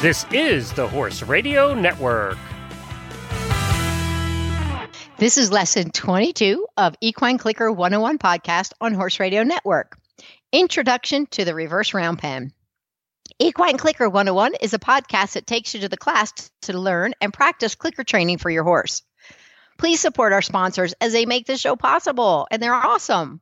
This is the Horse Radio Network. This is lesson 22 of Equine Clicker 101 podcast on Horse Radio Network. Introduction to the reverse round pen. Equine Clicker 101 is a podcast that takes you to the class to learn and practice clicker training for your horse. Please support our sponsors as they make this show possible, and they're awesome.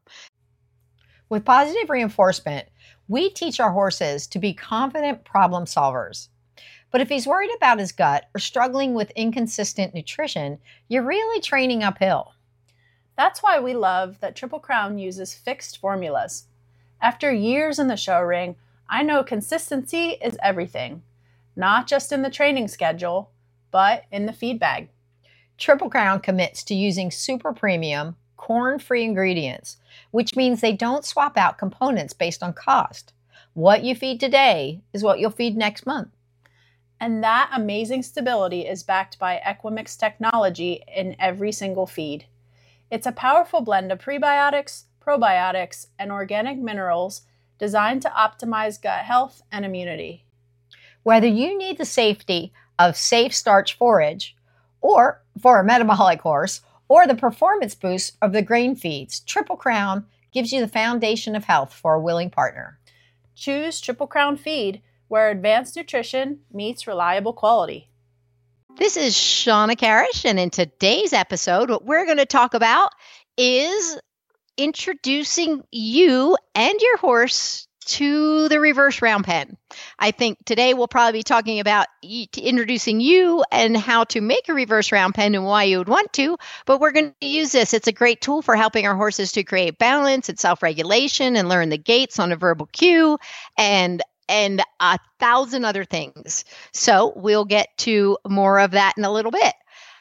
With positive reinforcement, we teach our horses to be confident problem solvers. But if he's worried about his gut or struggling with inconsistent nutrition, you're really training uphill. That's why we love that Triple Crown uses fixed formulas. After years in the show ring, I know consistency is everything, not just in the training schedule, but in the feed bag. Triple Crown commits to using super premium, corn-free ingredients, which means they don't swap out components based on cost. What you feed today is what you'll feed next month. And that amazing stability is backed by Equimix technology in every single feed. It's a powerful blend of prebiotics, probiotics, and organic minerals designed to optimize gut health and immunity. Whether you need the safety of safe starch forage, or for a metabolic horse, or the performance boost of the grain feeds, Triple Crown gives you the foundation of health for a willing partner. Choose Triple Crown Feed, where advanced nutrition meets reliable quality. This is Shauna Karish, and in today's episode, what we're going to talk about is introducing you and your horse to the reverse round pen. I think today we'll probably be talking about introducing you and how to make a reverse round pen and why you would want to, but we're going to use this. It's a great tool for helping our horses to create balance and self-regulation and learn the gaits on a verbal cue and 1,000 other things. So we'll get to more of that in a little bit.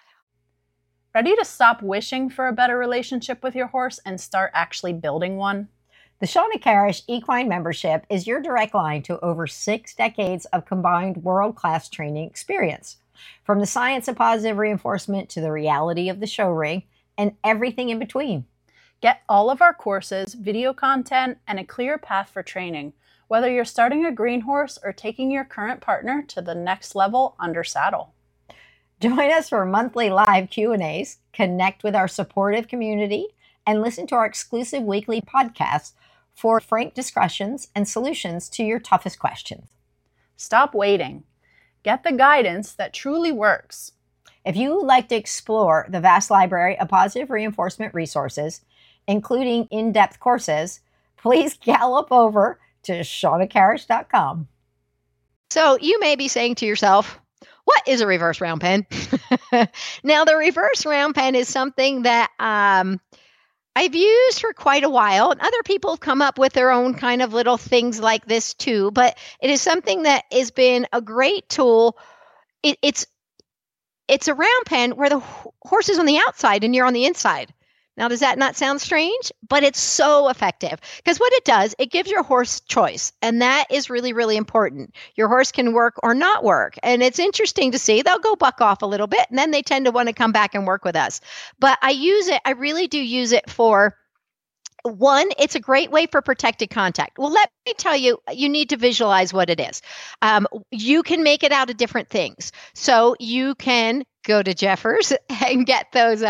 Ready to stop wishing for a better relationship with your horse and start actually building one? The Shauna Karish Equine Membership is your direct line to over 6 decades of combined world-class training experience. From the science of positive reinforcement to the reality of the show ring and everything in between. Get all of our courses, video content, and a clear path for training, whether you're starting a green horse or taking your current partner to the next level under saddle. Join us for monthly live Q&As, connect with our supportive community, and listen to our exclusive weekly podcasts for frank discussions and solutions to your toughest questions. Stop waiting. Get the guidance that truly works. If you would like to explore the vast library of positive reinforcement resources, including in-depth courses, please gallop over to ShaunaKarish.com. So you may be saying to yourself, what is a reverse round pen? Now, the reverse round pen is something that I've used for quite a while, and other people have come up with their own kind of little things like this too, but it is something that has been a great tool. It's a round pen where the horse is on the outside and you're on the inside. Now, does that not sound strange? But it's so effective because what it does, it gives your horse choice. And that is really, really important. Your horse can work or not work. And it's interesting to see. They'll go buck off a little bit and then they tend to want to come back and work with us. But I really do use it for one, it's a great way for protected contact. Well, let me tell you, you need to visualize what it is. You can make it out of different things. So you can go to Jeffers and get those,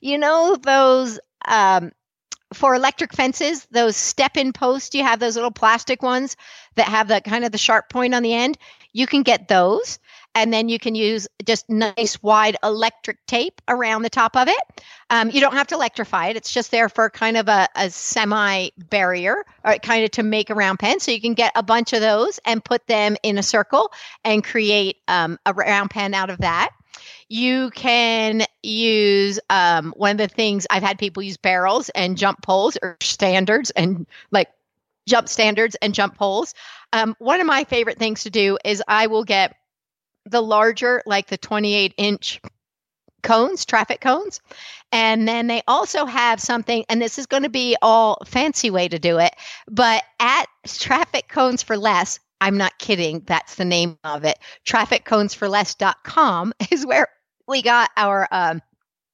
for electric fences, those step-in posts, you have those little plastic ones that have the kind of the sharp point on the end. You can get those. And then you can use just nice wide electric tape around the top of it. You don't have to electrify it. It's just there for kind of a semi-barrier or kind of to make a round pen. So you can get a bunch of those and put them in a circle and create a round pen out of that. You can use one of the things I've had people use barrels and jump poles or standards and like jump standards and jump poles. One of my favorite things to do is I will get the larger, like the 28-inch cones, traffic cones. And then they also have something, and this is going to be all fancy way to do it, but at Traffic Cones for Less, I'm not kidding, that's the name of it, trafficconesforless.com is where we got our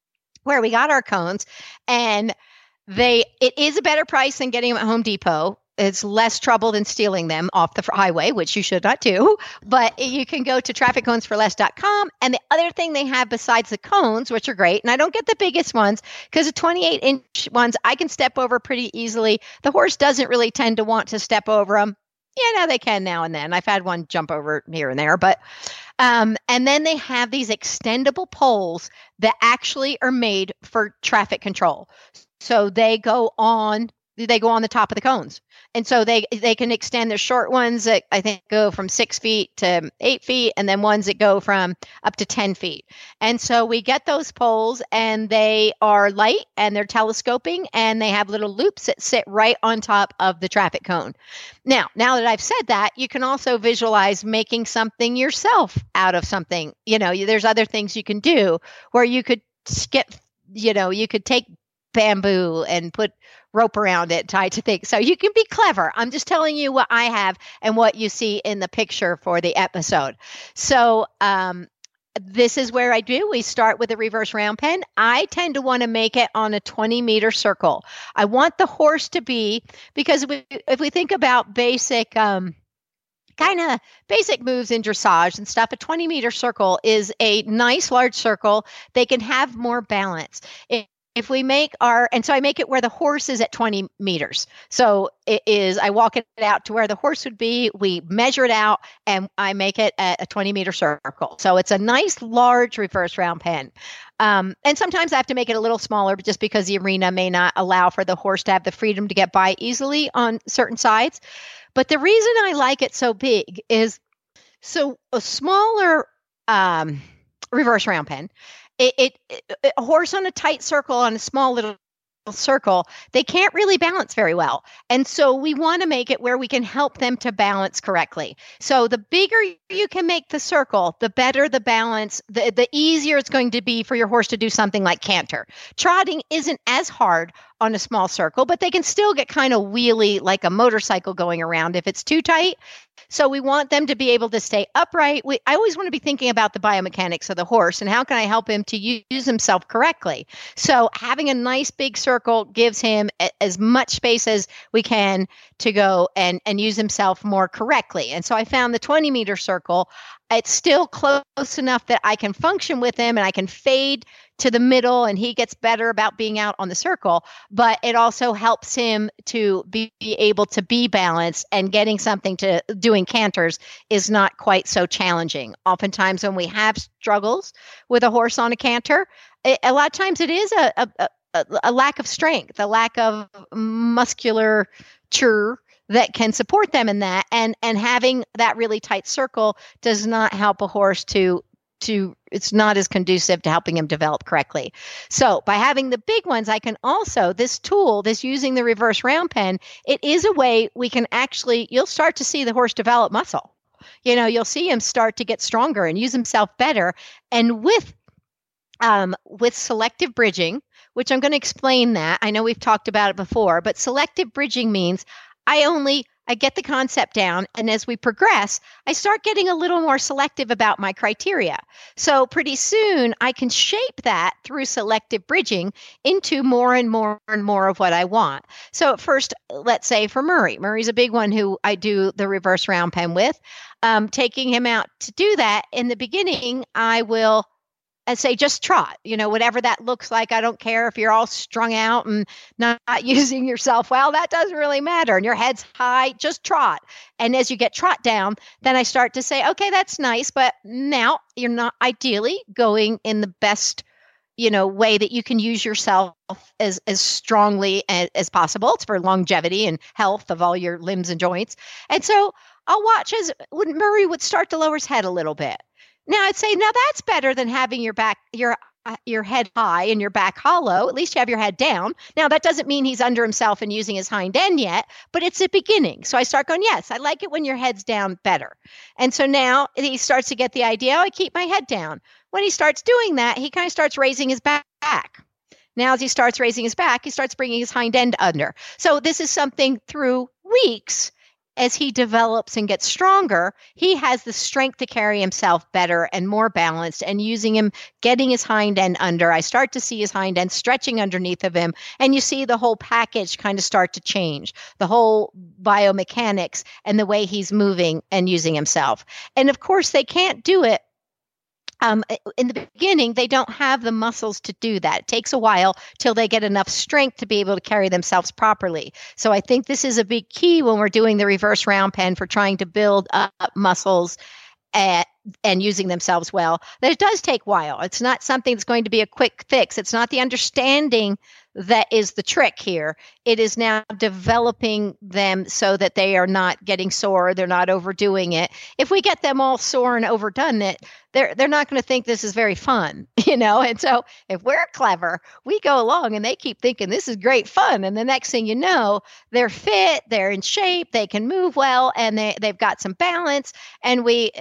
cones. And it is a better price than getting them at Home Depot. it's less trouble than stealing them off the highway, which you should not do. But you can go to trafficconesforless.com. And the other thing they have besides the cones, which are great, and I don't get the biggest ones because the 28-inch ones I can step over pretty easily. The horse doesn't really tend to want to step over them. They can now and then. I've had one jump over here and there, but and then they have these extendable poles that actually are made for traffic control. So they go on the top of the cones. And so they can extend their short ones that I think go from 6 feet to 8 feet, and then ones that go from up to 10 feet. And so we get those poles, and they are light, and they're telescoping, and they have little loops that sit right on top of the traffic cone. Now that I've said that, you can also visualize making something yourself out of something. There's other things you can do where you could you could take bamboo and put rope around it, tied to things. So you can be clever. I'm just telling you what I have and what you see in the picture for the episode. So this is where we start with a reverse round pen. I tend to want to make it on a 20-meter circle. I want the horse to be, because if we think about basic basic moves in dressage and stuff, a 20-meter circle is a nice large circle. They can have more balance. If we so I make it where the horse is at 20 meters. So I walk it out to where the horse would be. We measure it out, and I make it a 20-meter circle. So it's a nice large reverse round pen. And sometimes I have to make it a little smaller, just because the arena may not allow for the horse to have the freedom to get by easily on certain sides. But the reason I like it so big is, so a smaller reverse round pen, a horse on a tight circle, on a small little circle, they can't really balance very well. And so we want to make it where we can help them to balance correctly. So the bigger you can make the circle, the better the balance, the easier it's going to be for your horse to do something like canter. Trotting isn't as hard on a small circle, but they can still get kind of wheelie like a motorcycle going around if it's too tight. So we want them to be able to stay upright. I always want to be thinking about the biomechanics of the horse and how can I help him to use himself correctly. So having a nice big circle gives him as much space as we can to go and use himself more correctly. And so I found the 20-meter circle, it's still close enough that I can function with him and I can fade to the middle and he gets better about being out on the circle, but it also helps him to be able to be balanced, and getting something to doing canters is not quite so challenging. Oftentimes when we have struggles with a horse on a canter, a lot of times it is a lack of strength, a lack of musculature that can support them in that. And having that really tight circle does not help a horse to it's not as conducive to helping him develop correctly. So by having the big ones, I can also, this using the reverse round pen, it is a way we can actually, you'll start to see the horse develop muscle. You'll see him start to get stronger and use himself better. And with selective bridging, which I'm going to explain that. I know we've talked about it before, but selective bridging means I get the concept down, and as we progress, I start getting a little more selective about my criteria. So pretty soon, I can shape that through selective bridging into more and more and more of what I want. So at first, let's say for Murray. Murray's a big one who I do the reverse round pen with. Taking him out to do that, in the beginning, I will say, just trot, whatever that looks like. I don't care if you're all strung out and not using yourself well, that doesn't really matter. And your head's high, just trot. And as you get trot down, then I start to say, okay, that's nice, but now you're not ideally going in the best, way that you can use yourself as strongly as possible. It's for longevity and health of all your limbs and joints. And so I'll watch as Murray would start to lower his head a little bit. Now I'd say, that's better than having your head high and your back hollow. At least you have your head down. Now that doesn't mean he's under himself and using his hind end yet, but it's a beginning. So I start going, yes, I like it when your head's down better. And so now he starts to get the idea, I keep my head down. When he starts doing that, he kind of starts raising his back. Now as he starts raising his back, he starts bringing his hind end under. So this is something through weeks. as he develops and gets stronger, he has the strength to carry himself better and more balanced, and using him, getting his hind end under. I start to see his hind end stretching underneath of him, and you see the whole package kind of start to change, the whole biomechanics and the way he's moving and using himself. And of course, they can't do it. In the beginning, they don't have the muscles to do that. It takes a while till they get enough strength to be able to carry themselves properly. So I think this is a big key when we're doing the reverse round pen for trying to build up muscles and using themselves well. That it does take a while. It's not something that's going to be a quick fix. It's not the understanding that is the trick here. It is now developing them so that they are not getting sore, they're not overdoing it. If we get them all sore and overdone it, they're not going to think this is very fun, And so if we're clever, we go along and they keep thinking this is great fun. And the next thing you know, they're fit, they're in shape, they can move well, and they've got some balance, and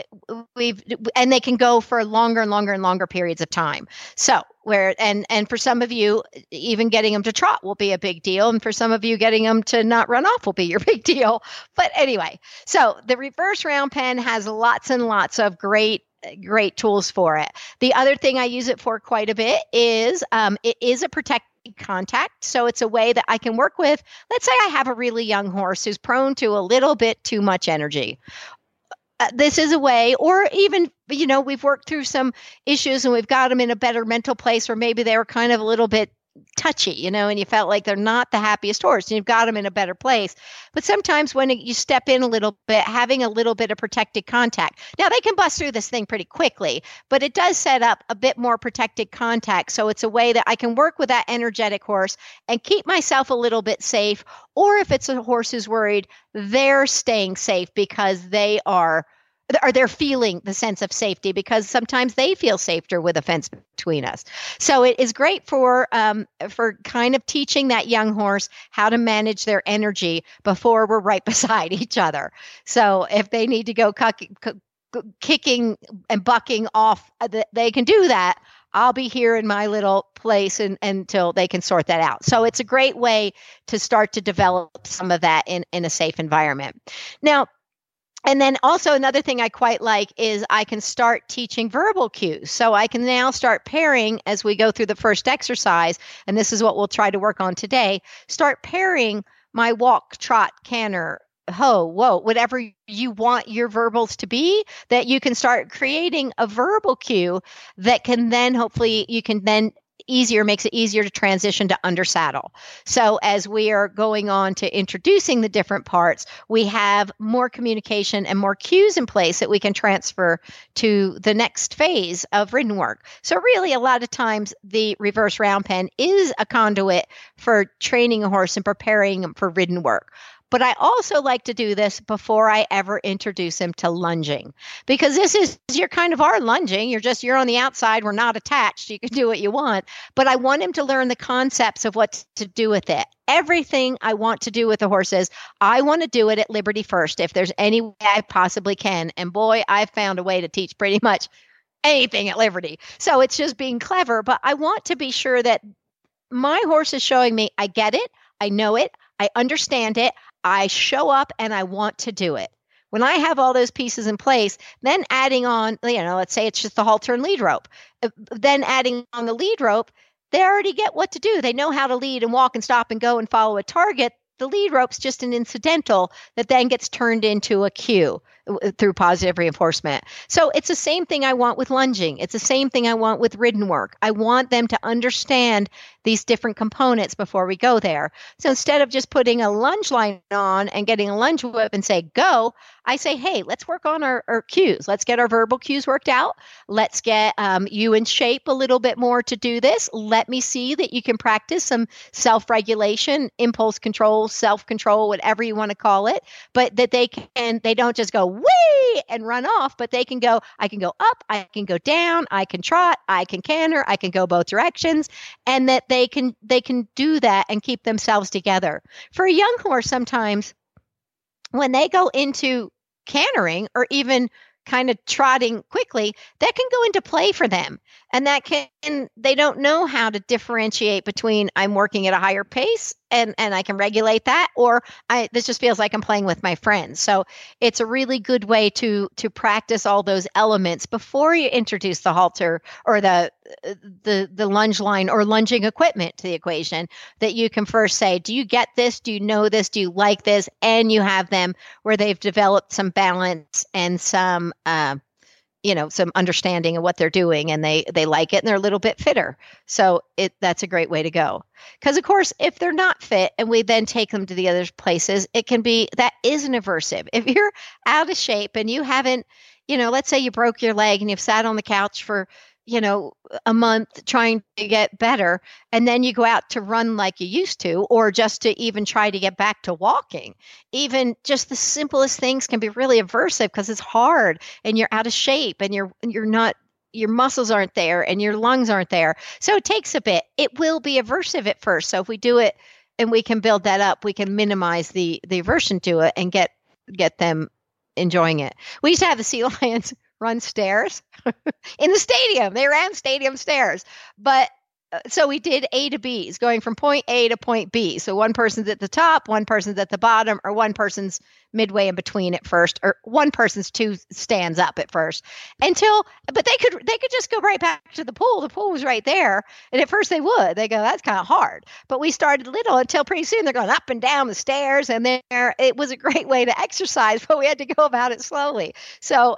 and they can go for longer and longer and longer periods of time. So and for some of you, even getting them to trot will be a big deal. And for some of you, getting them to not run off will be your big deal. But anyway, so the reverse round pen has lots and lots of great tools for it. The other thing I use it for quite a bit is it is a protected contact. So it's a way that I can work with, let's say I have a really young horse who's prone to a little bit too much energy. This is a way, or even, we've worked through some issues and we've got them in a better mental place, or maybe they were kind of a little bit touchy, and you felt like they're not the happiest horse, and you've got them in a better place. But sometimes when you step in a little bit, having a little bit of protected contact, now they can bust through this thing pretty quickly, but it does set up a bit more protected contact. So it's a way that I can work with that energetic horse and keep myself a little bit safe. Or if it's a horse who's worried, they're staying safe because they're feeling the sense of safety, because sometimes they feel safer with a fence between us. So it is great for kind of teaching that young horse how to manage their energy before we're right beside each other. So if they need to go kicking and bucking off, they can do that. I'll be here in my little place until they can sort that out. So it's a great way to start to develop some of that in a safe environment. Now, and then also another thing I quite like is I can start teaching verbal cues. So I can now start pairing as we go through the first exercise, and this is what we'll try to work on today, start pairing my walk, trot, canter, ho, whoa, whatever you want your verbals to be, that you can start creating a verbal cue that can then hopefully you can then makes it easier to transition to under saddle. So as we are going on to introducing the different parts, we have more communication and more cues in place that we can transfer to the next phase of ridden work. So really a lot of times the reverse round pen is a conduit for training a horse and preparing him for ridden work. But I also like to do this before I ever introduce him to lunging, because you're kind of our lunging. You're on the outside. We're not attached. You can do what you want, but I want him to learn the concepts of what to do with it. Everything I want to do with the horses, I want to do it at Liberty first, if there's any way I possibly can. And boy, I've found a way to teach pretty much anything at Liberty. So it's just being clever, but I want to be sure that my horse is showing me, I get it. I know it. I understand it. I show up and I want to do it. When I have all those pieces in place, then adding on, let's say it's just the halter and lead rope. Then adding on the lead rope, they already get what to do. They know how to lead and walk and stop and go and follow a target. The lead rope's just an incidental that then gets turned into a cue through positive reinforcement. So it's the same thing I want with lunging. It's the same thing I want with ridden work. I want them to understand these different components before we go there. So instead of just putting a lunge line on and getting a lunge whip and say, go, I say, hey, let's work on our cues. Let's get our verbal cues worked out. Let's get you in shape a little bit more to do this. Let me see that you can practice some self-regulation, impulse control, self-control, whatever you want to call it, but that they don't just go whee and run off, but they can go, I can go up, I can go down, I can trot, I can canter, I can go both directions, and that they can do that and keep themselves together. For a young horse, sometimes when they go into cantering or even kind of trotting quickly, that can go into play for them. And they don't know how to differentiate between I'm working at a higher pace and I can regulate that, or this just feels like I'm playing with my friends. So it's a really good way to practice all those elements before you introduce the halter or the lunge line or lunging equipment to the equation, that you can first say, do you get this? Do you know this? Do you like this? And you have them where they've developed some balance and some some understanding of what they're doing, and they like it and they're a little bit fitter. So that's a great way to go. Because of course, if they're not fit and we then take them to the other places, that is an aversive. If you're out of shape and you haven't, let's say you broke your leg and you've sat on the couch for, a month trying to get better, and then you go out to run like you used to, or just to even try to get back to walking. Even just the simplest things can be really aversive because it's hard and you're out of shape and you're not, your muscles aren't there and your lungs aren't there. So it takes a bit. It will be aversive at first. So if we do it and we can build that up, we can minimize the aversion to it and get them enjoying it. We used to have the sea lions run stairs in the stadium. They ran stadium stairs. But so we did A to B's, going from point A to point B. So one person's at the top, one person's at the bottom, or one person's midway in between at first, or one person's two stands up at first. But they could just go right back to the pool. The pool was right there. And at first they go, that's kind of hard. But we started little until pretty soon they're going up and down the stairs. And it was a great way to exercise, but we had to go about it slowly. So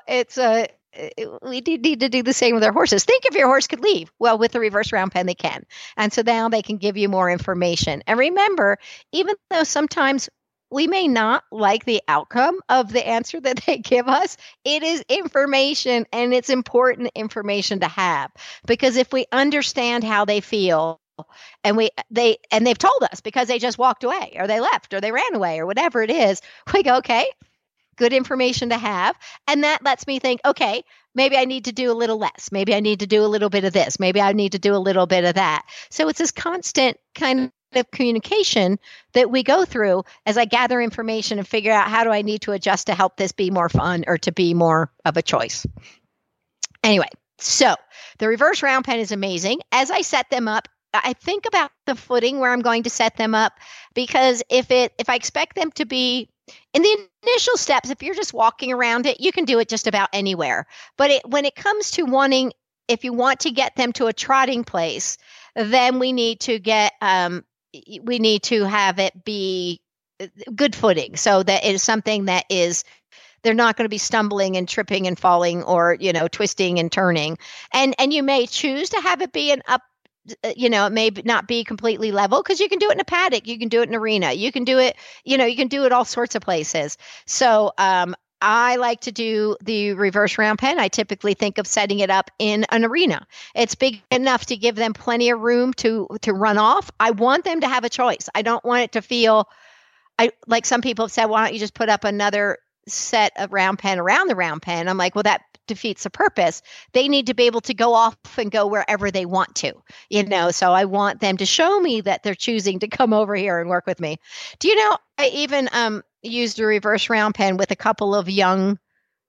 we need to do the same with our horses. Think if your horse could leave. Well, with the reverse round pen, they can. And so now they can give you more information. And remember, even though sometimes we may not like the outcome of the answer that they give us, it is information, and it's important information to have. Because if we understand how they feel, and they've told us because they just walked away, or they left, or they ran away, or whatever it is, we go, okay, good information to have. And that lets me think, okay, maybe I need to do a little less. Maybe I need to do a little bit of this. Maybe I need to do a little bit of that. So it's this constant kind of communication that we go through as I gather information and figure out how do I need to adjust to help this be more fun or to be more of a choice. Anyway, so the reverse round pen is amazing. As I set them up, I think about the footing where I'm going to set them up, because if I expect them to be in the initial steps, if you're just walking around it, you can do it just about anywhere. But when it comes to if you want to get them to a trotting place, then we need to have it be good footing, so that it is something that is, they're not going to be stumbling and tripping and falling or, twisting and turning. And you may choose to have it be an up. It may not be completely level, because you can do it in a paddock, you can do it in an arena, you can do it, you can do it all sorts of places. So I like to do the reverse round pen. I typically think of setting it up in an arena. It's big enough to give them plenty of room to run off. I want them to have a choice. I don't want it to feel like some people have said, why don't you just put up another set of round pen around the round pen? I'm like, well, that defeats the purpose. They need to be able to go off and go wherever they want to, so I want them to show me that they're choosing to come over here and work with me. Do you know, I even used a reverse round pen with a couple of young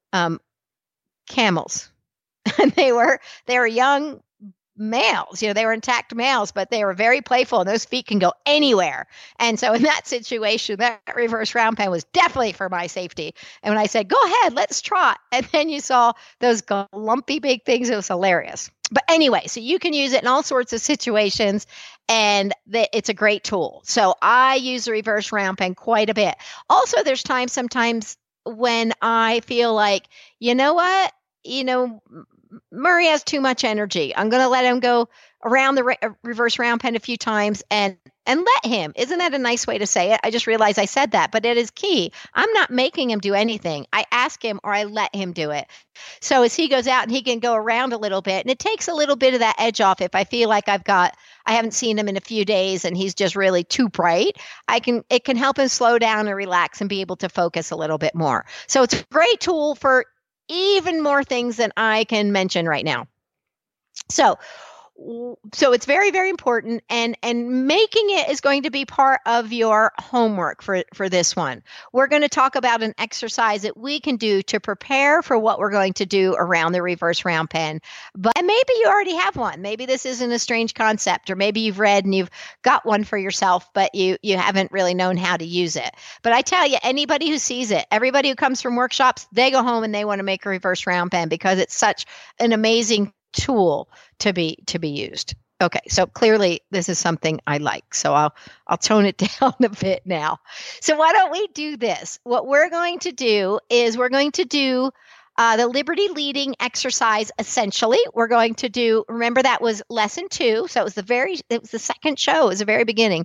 camels. And they were young males, they were intact males, but they were very playful, and those feet can go anywhere. And so in that situation, that reverse round pen was definitely for my safety. And when I said, go ahead, let's trot, and then you saw those lumpy big things, it was hilarious. But anyway, so you can use it in all sorts of situations, and it's a great tool. So I use the reverse round pen quite a bit. Also, there's sometimes when I feel like, you know what, Murray has too much energy. I'm going to let him go around the reverse round pen a few times and let him. Isn't that a nice way to say it? I just realized I said that, but it is key. I'm not making him do anything. I ask him, or I let him do it. So as he goes out and he can go around a little bit, and it takes a little bit of that edge off. If I feel like I haven't seen him in a few days and he's just really too bright, it can help him slow down and relax and be able to focus a little bit more. So it's a great tool for even more things than I can mention right now. So so it's very, very important, and making it is going to be part of your homework for this one. We're going to talk about an exercise that we can do to prepare for what we're going to do around the reverse round pen. And maybe you already have one. Maybe this isn't a strange concept, or maybe you've read and you've got one for yourself, but you haven't really known how to use it. But I tell you, anybody who sees it, everybody who comes from workshops, they go home and they want to make a reverse round pen because it's such an amazing tool to be used. Okay, so clearly this is something I like. So I'll tone it down a bit now. So why don't we do this? What we're going to do is we're going to do the Liberty leading exercise. Essentially, we're going to do. Remember, that was lesson 2. So it was the second show. It was the very beginning.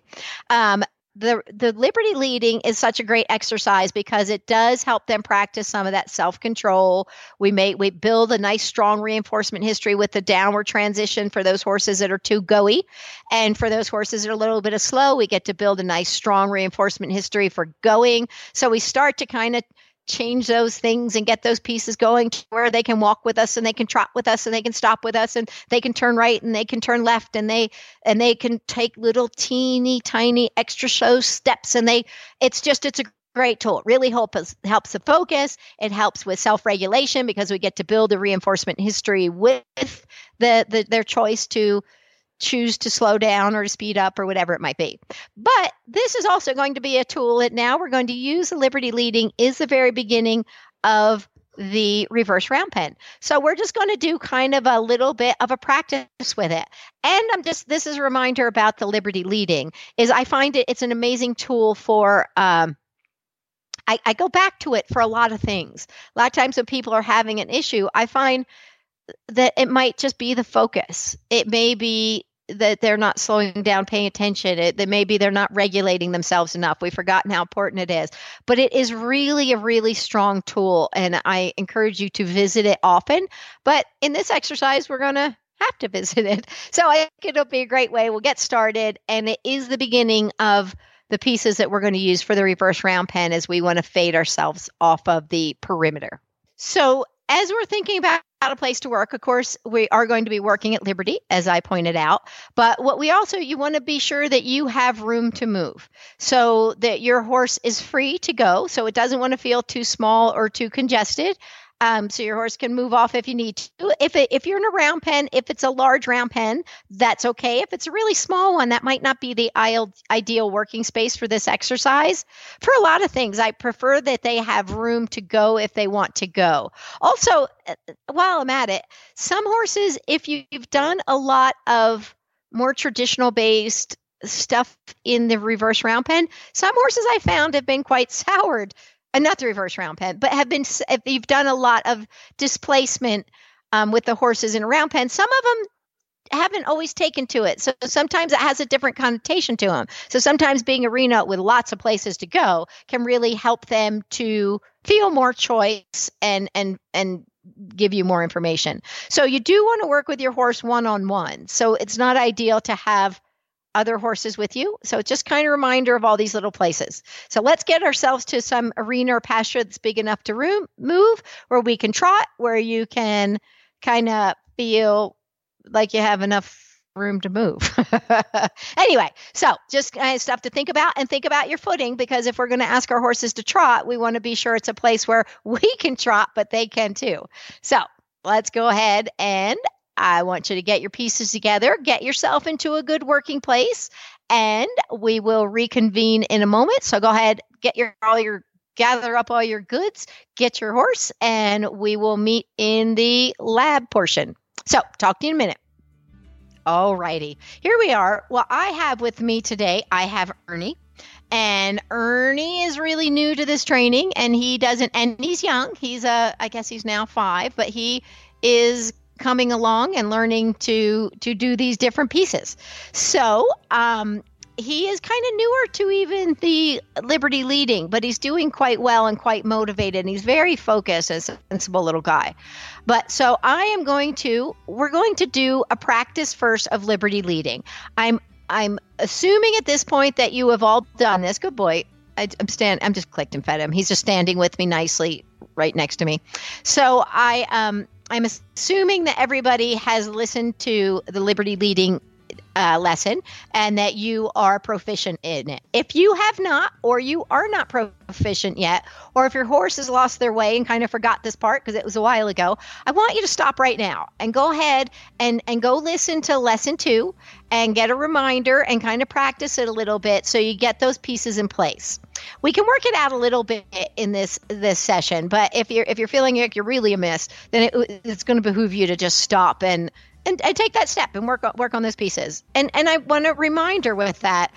The Liberty leading is such a great exercise because it does help them practice some of that self-control. We build a nice, strong reinforcement history with the downward transition for those horses that are too go-y. And for those horses that are a little bit slow, we get to build a nice, strong reinforcement history for going. So we start to kind of change those things and get those pieces going to where they can walk with us and they can trot with us and they can stop with us and they can turn right and they can turn left and they can take little teeny tiny extra show steps, and it's a great tool. It really helps the focus. It helps with self-regulation because we get to build a reinforcement history with their choice to choose to slow down or to speed up or whatever it might be. But this is also going to be a tool that now we're going to use. The Liberty leading is the very beginning of the reverse round pen. So we're just going to do kind of a little bit of a practice with it. And this is a reminder about the Liberty leading is I find it's an amazing tool for, I go back to it for a lot of things. A lot of times when people are having an issue, I find that it might just be the focus. It may be that they're not slowing down, paying attention. That maybe they're not regulating themselves enough. We've forgotten how important it is. But it is really a really strong tool, and I encourage you to visit it often. But in this exercise, we're going to have to visit it. So I think it'll be a great way. We'll get started, and it is the beginning of the pieces that we're going to use for the reverse round pen as we want to fade ourselves off of the perimeter. So as we're thinking about a place to work, of course, we are going to be working at Liberty, as I pointed out. But what you want to be sure that you have room to move so that your horse is free to go. So it doesn't want to feel too small or too congested. So your horse can move off if you need to. If you're in a round pen, if it's a large round pen, that's okay. If it's a really small one, that might not be the ideal working space for this exercise. For a lot of things, I prefer that they have room to go if they want to go. Also, while I'm at it, some horses, if you've done a lot of more traditional based stuff in the reverse round pen, some horses I found have been quite soured. And not the reverse round pen, but if you've done a lot of displacement with the horses in a round pen, some of them haven't always taken to it. So sometimes it has a different connotation to them. So sometimes being arena with lots of places to go can really help them to feel more choice and give you more information. So you do want to work with your horse one-on-one. So it's not ideal to have other horses with you. So it's just kind of a reminder of all these little places. So let's get ourselves to some arena or pasture that's big enough to move, where we can trot, where you can kind of feel like you have enough room to move. Anyway, so just kind of stuff to think about, and think about your footing, because if we're going to ask our horses to trot, we want to be sure it's a place where we can trot, but they can too. So let's go ahead, and I want you to get your pieces together, get yourself into a good working place, and we will reconvene in a moment. So go ahead, gather up all your goods, get your horse, and we will meet in the lab portion. So talk to you in a minute. All righty, here we are. Well, I have with me today, I have Ernie. And Ernie is really new to this training, and he's young. I guess he's now 5, but he is coming along and learning to do these different pieces. So he is kind of newer to even the Liberty leading, but he's doing quite well and quite motivated, and he's very focused and a sensible little guy. But so we're going to do a practice first of Liberty leading. I'm assuming at this point that you have all done this. Good boy. I'm just clicked and fed him. He's just standing with me nicely right next to me. So I'm assuming that everybody has listened to the Liberty Leading lesson and that you are proficient in it. If you have not, or you are not proficient yet, or if your horse has lost their way and kind of forgot this part because it was a while ago, I want you to stop right now and go ahead and go listen to lesson 2 and get a reminder and kind of practice it a little bit so you get those pieces in place. We can work it out a little bit in this session, but if you're feeling like you're really amiss, then it's going to behoove you to just stop and take that step and work on those pieces. And I want a reminder with that.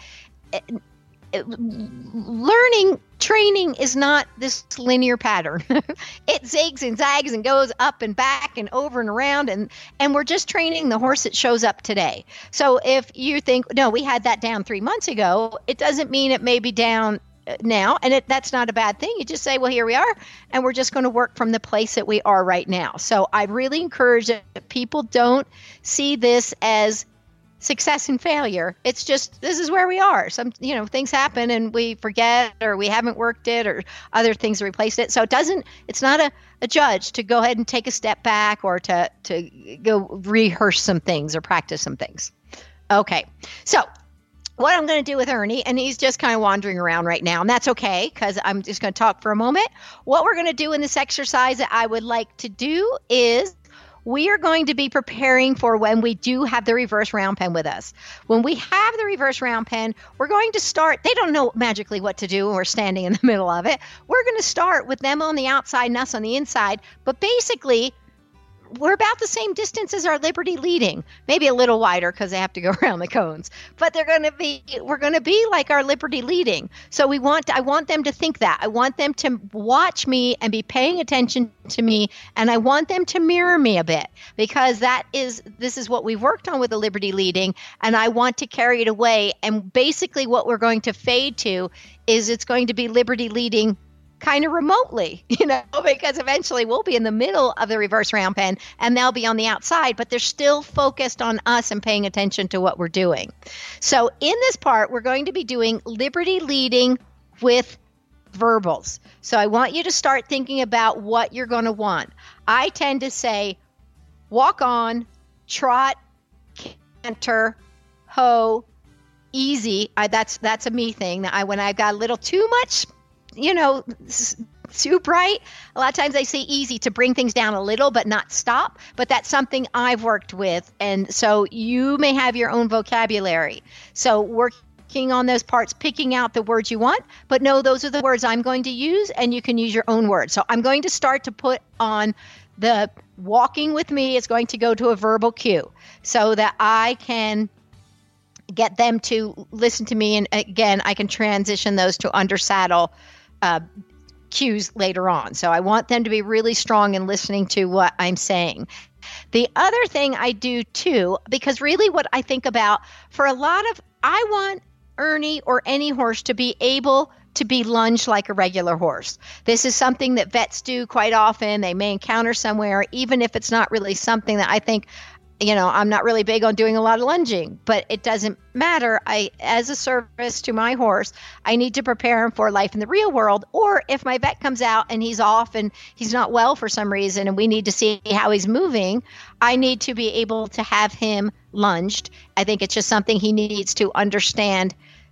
Training is not this linear pattern. It zigs and zags and goes up and back and over and around. And we're just training the horse that shows up today. So if you think, no, we had that down 3 months ago, it doesn't mean it may be down now, and that's not a bad thing. You just say, well, here we are, and we're just going to work from the place that we are right now. So I really encourage that people don't see this as success and failure. It's just, this is where we are. Some, things happen and we forget, or we haven't worked it, or other things replaced it. So it's not a judge to go ahead and take a step back, or to go rehearse some things or practice some things. Okay. So what I'm going to do with Ernie, and he's just kind of wandering around right now, and that's okay because I'm just going to talk for a moment. What we're going to do in this exercise that I would like to do is we are going to be preparing for when we do have the reverse round pen with us. When we have the reverse round pen, we're going to start. They don't know magically what to do when we're standing in the middle of it. We're going to start with them on the outside and us on the inside, but basically we're about the same distance as our Liberty Leading, maybe a little wider because they have to go around the cones, but we're going to be like our Liberty Leading. So I want them to think that. I want them to watch me and be paying attention to me, and I want them to mirror me a bit, because this is what we've worked on with the Liberty Leading, and I want to carry it away. And basically what we're going to fade to is it's going to be Liberty Leading kind of remotely, because eventually we'll be in the middle of the reverse round pen and they'll be on the outside, but they're still focused on us and paying attention to what we're doing. So in this part, we're going to be doing Liberty Leading with verbals. So I want you to start thinking about what you're going to want. I tend to say walk on, trot, canter, hoe, easy. That's a me thing. When I've got a little too much too bright, a lot of times I say easy to bring things down a little but not stop, but that's something I've worked with, and so you may have your own vocabulary. So working on those parts, picking out the words you want, but no, those are the words I'm going to use, and you can use your own words. So I'm going to start to put on the walking with me. It's going to go to a verbal cue so that I can get them to listen to me, and again, I can transition those to under saddle cues later on. So I want them to be really strong in listening to what I'm saying. The other thing I do too, because really what I think about I want Ernie or any horse to be able to be lunged like a regular horse. This is something that vets do quite often. They may encounter somewhere, even if it's not really something that I think, I'm not really big on doing a lot of lunging, but it doesn't matter. As a service to my horse, I need to prepare him for life in the real world. Or if my vet comes out and he's off and he's not well for some reason and we need to see how he's moving, I need to be able to have him lunged. I think it's just something he needs to understand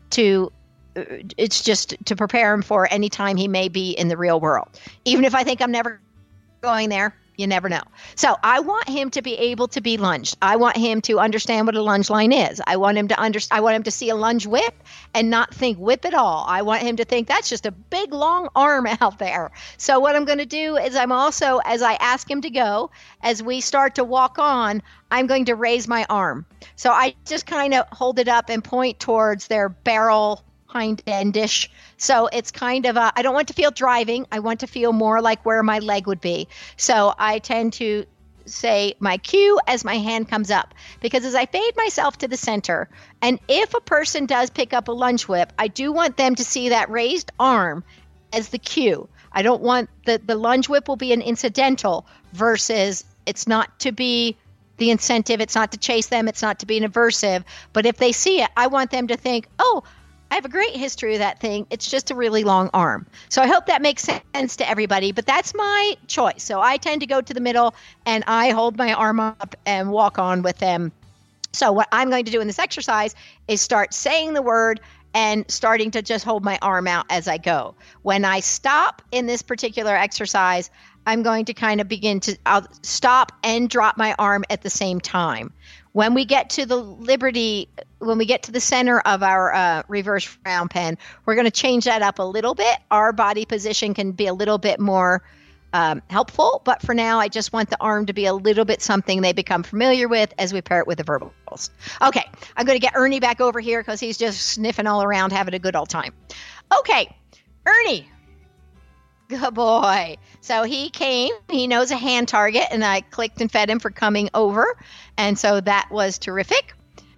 it's just to prepare him for any time he may be in the real world. Even if I think I'm never going there, you never know. So I want him to be able to be lunged. I want him to understand what a lunge line is. I want him to see a lunge whip and not think whip at all. I want him to think that's just a big long arm out there. So what I'm going to do is I'm also, as I ask him to go, as we start to walk on, I'm going to raise my arm. So I just kind of hold it up and point towards their barrel hind endish. So it's kind of I don't want to feel driving. I want to feel more like where my leg would be. So I tend to say my cue as my hand comes up, because as I fade myself to the center, and if a person does pick up a lunge whip, I do want them to see that raised arm as the cue. I don't want the lunge whip will be an incidental versus it's not to be the incentive. It's not to chase them. It's not to be an aversive. But if they see it, I want them to think, oh, I have a great history of that thing. It's just a really long arm. So I hope that makes sense to everybody, but that's my choice. So I tend to go to the middle and I hold my arm up and walk on with them. So what I'm going to do in this exercise is start saying the word and starting to just hold my arm out as I go. When I stop in this particular exercise, I'm going to kind of I'll stop and drop my arm at the same time. When we get to the center of our reverse round pen, we're going to change that up a little bit. Our body position can be a little bit more helpful, but for now, I just want the arm to be a little bit something they become familiar with as we pair it with the verbals. Okay, I'm going to get Ernie back over here because he's just sniffing all around, having a good old time. Okay, Ernie. Good boy. So he came, he knows a hand target, and I clicked and fed him for coming over. And so that was terrific.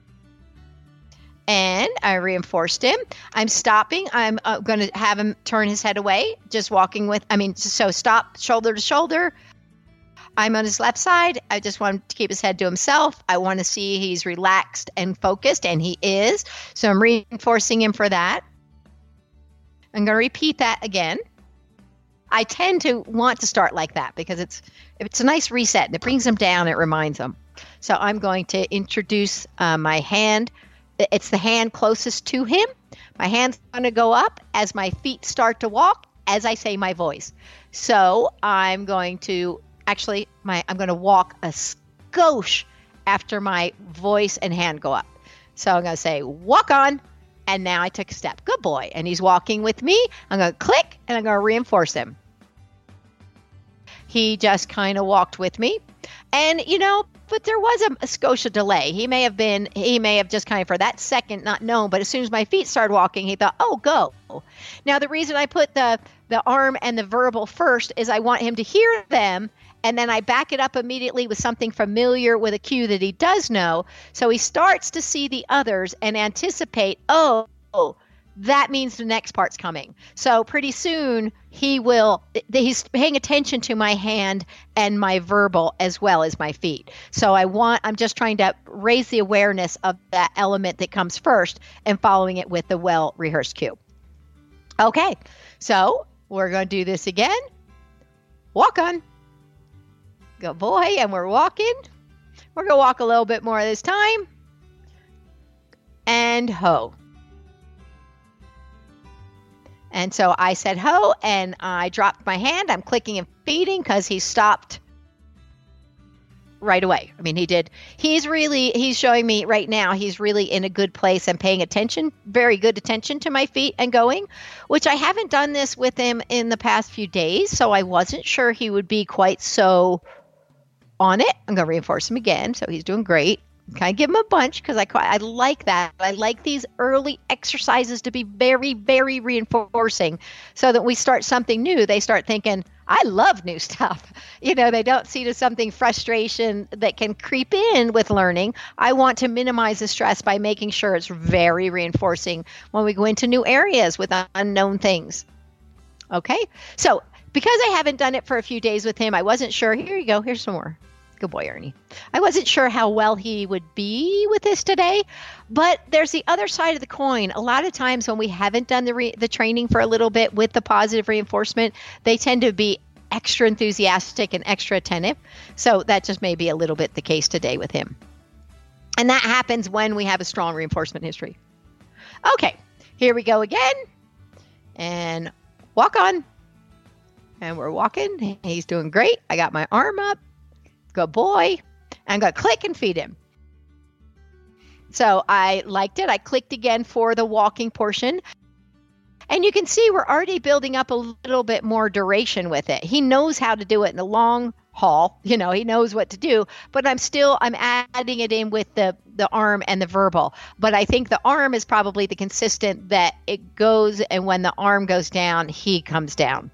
And I reinforced him. I'm stopping. I'm going to have him turn his head away, just walking so stop, shoulder to shoulder. I'm on his left side. I just want him to keep his head to himself. I want to see he's relaxed and focused, and he is. So I'm reinforcing him for that. I'm going to repeat that again. I tend to want to start like that because it's a nice reset and it brings them down. It reminds them. So I'm going to introduce my hand. It's the hand closest to him. My hand's going to go up as my feet start to walk as I say my voice. So I'm going to I'm going to walk a skosh after my voice and hand go up. So I'm going to say, walk on. And now I took a step. Good boy. And he's walking with me. I'm going to click and I'm going to reinforce him. He just kind of walked with me. And, but there was a skosh delay. He may have just kind of for that second not known. But as soon as my feet started walking, he thought, oh, go. Now, the reason I put the arm and the verbal first is I want him to hear them. And then I back it up immediately with something familiar with a cue that he does know. So he starts to see the others and anticipate, oh, that means the next part's coming. So pretty soon he's paying attention to my hand and my verbal as well as my feet. So I'm just trying to raise the awareness of that element that comes first and following it with the well-rehearsed cue. Okay, so we're going to do this again. Walk on. Good boy, and we're walking. We're going to walk a little bit more this time. And ho. And so I said ho, and I dropped my hand. I'm clicking and feeding because he stopped right away. I mean, he did. He's showing me right now he's really in a good place and paying attention, very good attention to my feet and going, which I haven't done this with him in the past few days, so I wasn't sure he would be quite so on it. I'm going to reinforce him again, so he's doing great. Kind of give him a bunch because I like that. I like these early exercises to be very, very reinforcing so that we start something new. They start thinking, I love new stuff. They don't see it as something frustration that can creep in with learning. I want to minimize the stress by making sure it's very reinforcing when we go into new areas with unknown things. Okay, so because I haven't done it for a few days with him, I wasn't sure. Here you go. Here's some more. Good boy, Ernie. I wasn't sure how well he would be with this today, but there's the other side of the coin. A lot of times when we haven't done the training for a little bit with the positive reinforcement, they tend to be extra enthusiastic and extra attentive. So that just may be a little bit the case today with him. And that happens when we have a strong reinforcement history. Okay, here we go again. And walk on. And we're walking. He's doing great. I got my arm up. Good boy. I'm going to click and feed him. So I liked it. I clicked again for the walking portion. And you can see we're already building up a little bit more duration with it. He knows how to do it in the long haul. He knows what to do. But I'm adding it in with the arm and the verbal. But I think the arm is probably the consistent that it goes, and when the arm goes down, he comes down.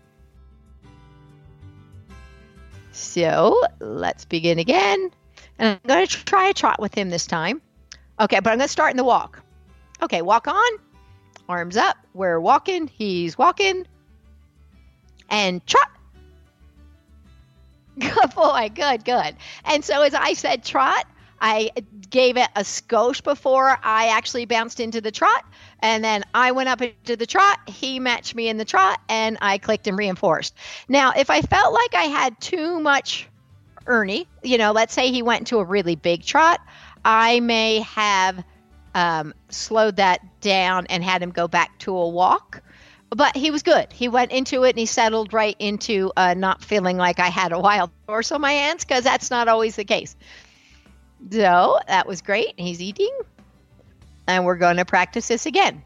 So let's begin again. And I'm going to try a trot with him this time. Okay, but I'm going to start in the walk. Okay, walk on. Arms up. We're walking. He's walking. And trot. Good boy. Good. And so as I said trot, I gave it a skosh before I actually bounced into the trot. And then I went up into the trot. He matched me in the trot and I clicked and reinforced. Now, if I felt like I had too much Ernie, let's say he went into a really big trot, I may have slowed that down and had him go back to a walk. But he was good. He went into it and he settled right into not feeling like I had a wild horse on my hands, because that's not always the case. So that was great. He's eating. And we're going to practice this again.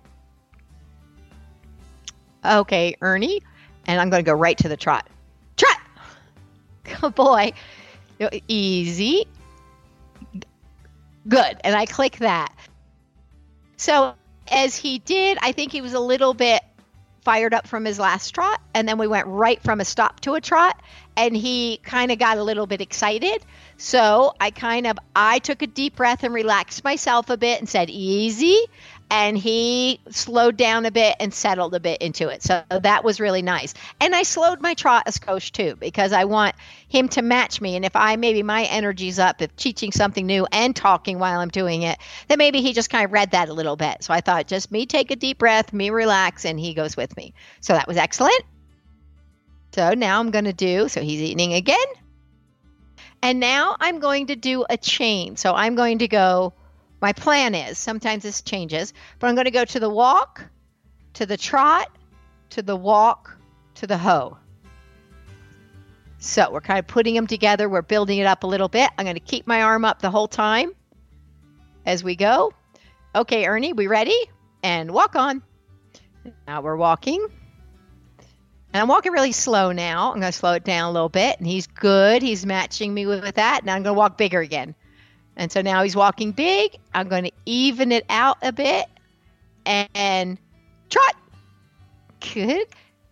Okay, Ernie. And I'm going to go right to the trot. Trot! Good boy. Easy. Good. And I click that. So as he did, I think he was a little bit fired up from his last trot, and then we went right from a stop to a trot, and he kind of got a little bit excited. So I took a deep breath and relaxed myself a bit and said, easy. And he slowed down a bit and settled a bit into it. So that was really nice. And I slowed my trot a skosh too, because I want him to match me. And if maybe my energy's up, if teaching something new and talking while I'm doing it, then maybe he just kind of read that a little bit. So I thought, just me take a deep breath, me relax, and he goes with me. So that was excellent. So now I'm going to so he's eating again. And now I'm going to do a chain. So I'm going to go, my plan is, sometimes this changes, but I'm going to go to the walk, to the trot, to the walk, to the hoe. So we're kind of putting them together. We're building it up a little bit. I'm going to keep my arm up the whole time as we go. Okay, Ernie, we ready? And walk on. Now we're walking. And I'm walking really slow now. I'm going to slow it down a little bit. And he's good. He's matching me with that. Now I'm going to walk bigger again. And so now he's walking big. I'm going to even it out a bit. And trot. Good.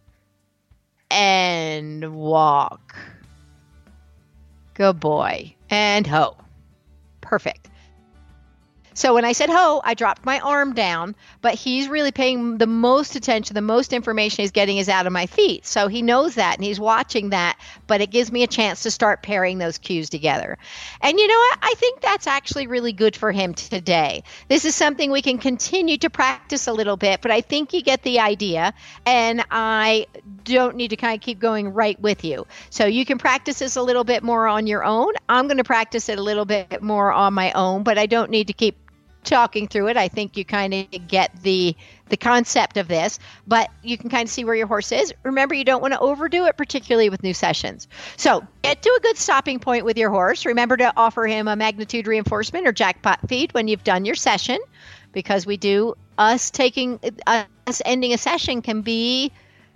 And walk. Good boy. And hoe. Perfect. So when I said ho, I dropped my arm down, but he's really paying the most attention. The most information he's getting is out of my feet. So he knows that and he's watching that, but it gives me a chance to start pairing those cues together. And you know what? I think that's actually really good for him today. This is something we can continue to practice a little bit, but I think you get the idea, and I don't need to kind of keep going right with you. So you can practice this a little bit more on your own. I'm going to practice it a little bit more on my own, but I don't need to keep talking through it. I think you kind of get the concept of this, but you can kind of see where your horse is. Remember, you don't want to overdo it, particularly with new sessions. So get to a good stopping point with your horse. Remember to offer him a magnitude reinforcement or jackpot feed when you've done your session, because us ending a session can be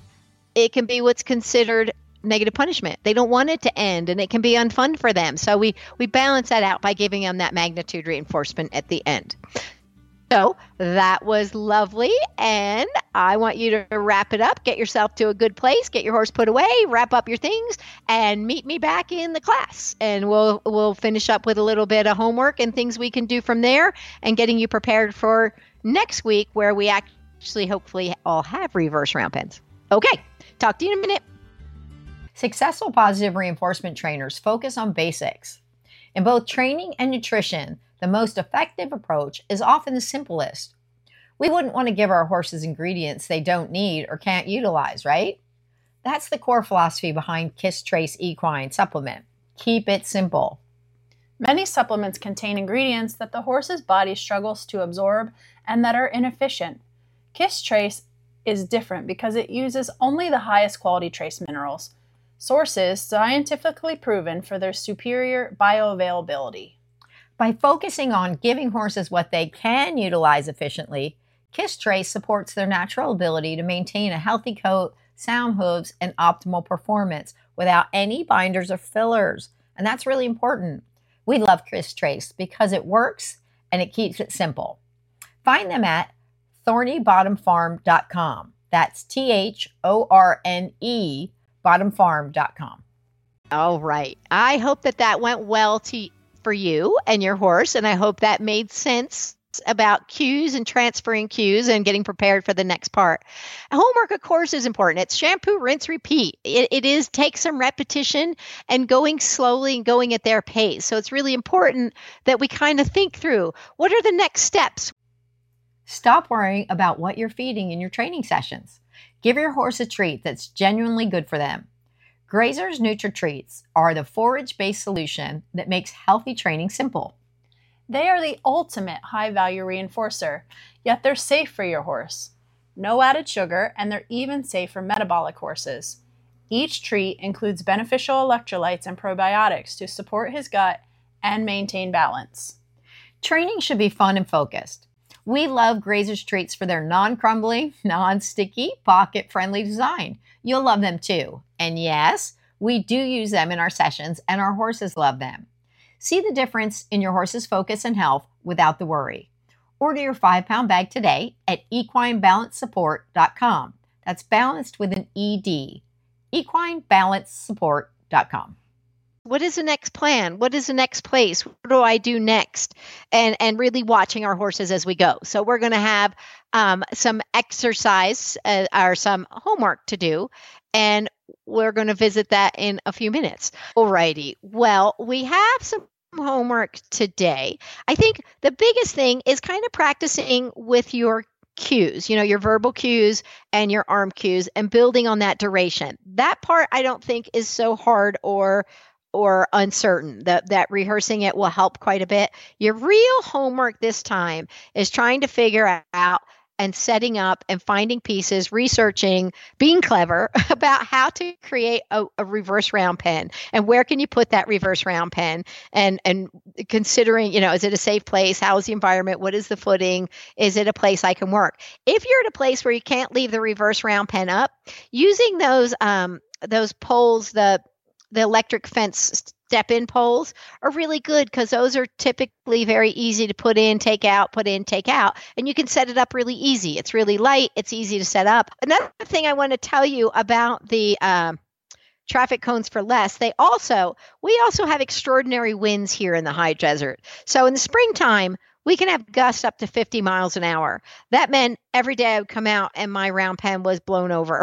what's considered negative punishment. They don't want it to end, and it can be unfun for them. So we balance that out by giving them that magnitude reinforcement at the end. So that was lovely, and I want you to wrap it up. Get yourself to a good place. Get your horse put away. Wrap up your things, and meet me back in the class. And we'll finish up with a little bit of homework and things we can do from there, and getting you prepared for next week, where we actually hopefully all have reverse round pens. Okay, talk to you in a minute. Successful positive reinforcement trainers focus on basics. In both training and nutrition, the most effective approach is often the simplest. We wouldn't want to give our horses ingredients they don't need or can't utilize, right? That's the core philosophy behind Kiss Trace Equine Supplement. Keep it simple. Many supplements contain ingredients that the horse's body struggles to absorb and that are inefficient. Kiss Trace is different because it uses only the highest quality trace minerals, sources scientifically proven for their superior bioavailability. By focusing on giving horses what they can utilize efficiently, Kiss Trace supports their natural ability to maintain a healthy coat, sound hooves, and optimal performance without any binders or fillers. And that's really important. We love Kiss Trace because it works and it keeps it simple. Find them at thornybottomfarm.com. That's THORNE bottomfarm.com. All right. I hope that went well for you and your horse, and I hope that made sense it's about cues and transferring cues and getting prepared for the next part. Homework, of course, is important. It's shampoo, rinse, repeat. It is take some repetition and going slowly and going at their pace. So it's really important that we kind of think through, what are the next steps? Stop worrying about what you're feeding in your training sessions. Give your horse a treat that's genuinely good for them. Grazer's NutriTreats are the forage-based solution that makes healthy training simple. They are the ultimate high-value reinforcer, yet they're safe for your horse. No added sugar, and they're even safe for metabolic horses. Each treat includes beneficial electrolytes and probiotics to support his gut and maintain balance. Training should be fun and focused. We love Grazer's treats for their non-crumbly, non-sticky, pocket-friendly design. You'll love them too. And yes, we do use them in our sessions, and our horses love them. See the difference in your horse's focus and health without the worry. Order your 5-pound bag today at equinebalancesupport.com. That's balanced with an ED. equinebalancesupport.com. What is the next plan? What is the next place? What do I do next? And really watching our horses as we go. So we're going to have some exercise or some homework to do. And we're going to visit that in a few minutes. Alrighty. Well, we have some homework today. I think the biggest thing is kind of practicing with your cues, your verbal cues and your arm cues, and building on that duration. That part I don't think is so hard or uncertain. That rehearsing it will help quite a bit. Your real homework this time is trying to figure out and setting up and finding pieces, researching, being clever about how to create a reverse round pen, and where can you put that reverse round pen, and considering, is it a safe place? How is the environment? What is the footing? Is it a place I can work? If you're at a place where you can't leave the reverse round pen up, using those poles, the electric fence step-in poles are really good, because those are typically very easy to put in, take out, and you can set it up really easy. It's really light. It's easy to set up. Another thing I want to tell you about the traffic cones for less, we also have extraordinary winds here in the high desert. So in the springtime, we can have gusts up to 50 miles an hour. That meant every day I would come out and my round pen was blown over.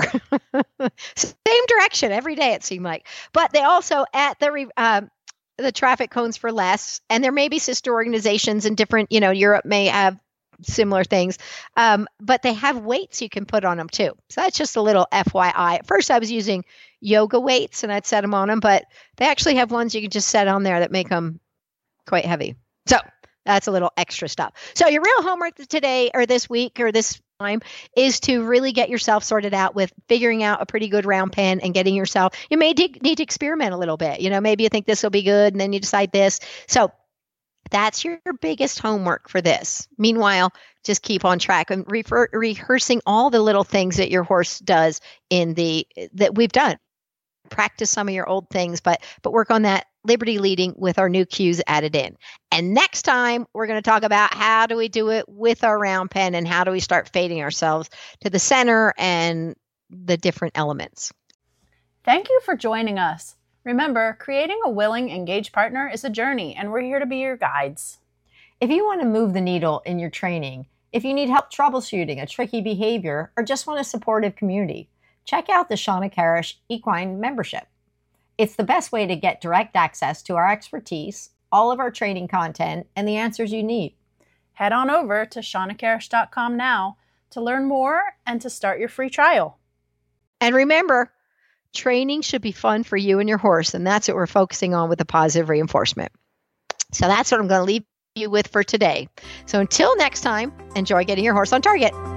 Same direction every day, it seemed like. But they also, at the traffic cones for less, and there may be sister organizations in different, Europe may have similar things, but they have weights you can put on them too. So that's just a little FYI. At first I was using yoga weights and I'd set them on them, but they actually have ones you can just set on there that make them quite heavy. So that's a little extra stuff. So your real homework today or this week or this time is to really get yourself sorted out with figuring out a pretty good round pen and getting yourself, you may need to experiment a little bit. Maybe you think this will be good and then you decide this. So that's your biggest homework for this. Meanwhile, just keep on track and rehearsing all the little things that your horse does that we've done. Practice some of your old things, but work on that liberty leading with our new cues added in. And next time, we're going to talk about how do we do it with our round pen and how do we start fading ourselves to the center and the different elements. Thank you for joining us. Remember, creating a willing, engaged partner is a journey, and we're here to be your guides. If you want to move the needle in your training, if you need help troubleshooting a tricky behavior, or just want a supportive community, check out the Shawna Karash Equine membership. It's the best way to get direct access to our expertise, all of our training content, and the answers you need. Head on over to shawnakarash.com now to learn more and to start your free trial. And remember, training should be fun for you and your horse, and that's what we're focusing on with the positive reinforcement. So that's what I'm going to leave you with for today. So until next time, enjoy getting your horse on target.